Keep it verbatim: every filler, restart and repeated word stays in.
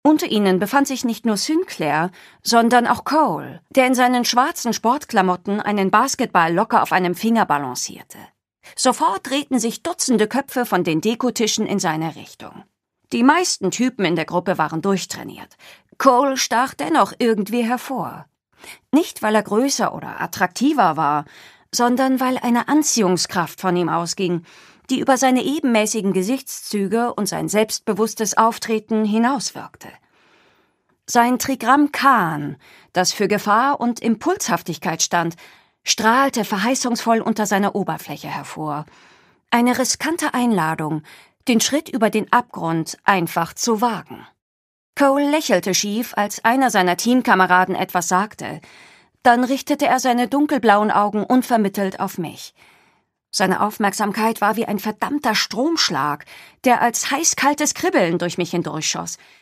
Unter ihnen befand sich nicht nur Sinclair, sondern auch Cole, der in seinen schwarzen Sportklamotten einen Basketball locker auf einem Finger balancierte. Sofort drehten sich Dutzende Köpfe von den Dekotischen in seine Richtung. Die meisten Typen in der Gruppe waren durchtrainiert. Cole stach dennoch irgendwie hervor. Nicht, weil er größer oder attraktiver war, sondern weil eine Anziehungskraft von ihm ausging, die über seine ebenmäßigen Gesichtszüge und sein selbstbewusstes Auftreten hinauswirkte. Sein Trigramm Khan, das für Gefahr und Impulshaftigkeit stand, strahlte verheißungsvoll unter seiner Oberfläche hervor. Eine riskante Einladung, den Schritt über den Abgrund einfach zu wagen. Cole lächelte schief, als einer seiner Teamkameraden etwas sagte. Dann richtete er seine dunkelblauen Augen unvermittelt auf mich. Seine Aufmerksamkeit war wie ein verdammter Stromschlag, der als heißkaltes Kribbeln durch mich hindurchschoss.